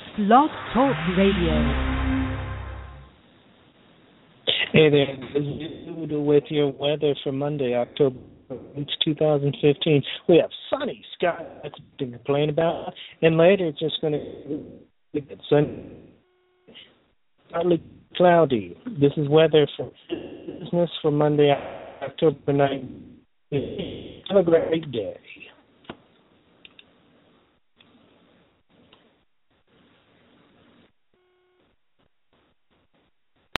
Blog Talk Radio. Hey there, this is Luda with your weather for Monday, October 2015. We have sunny skies to complain about, and later it's just going to get sunny, partly cloudy. This is weather for business for Monday, October 9th. Have a great day.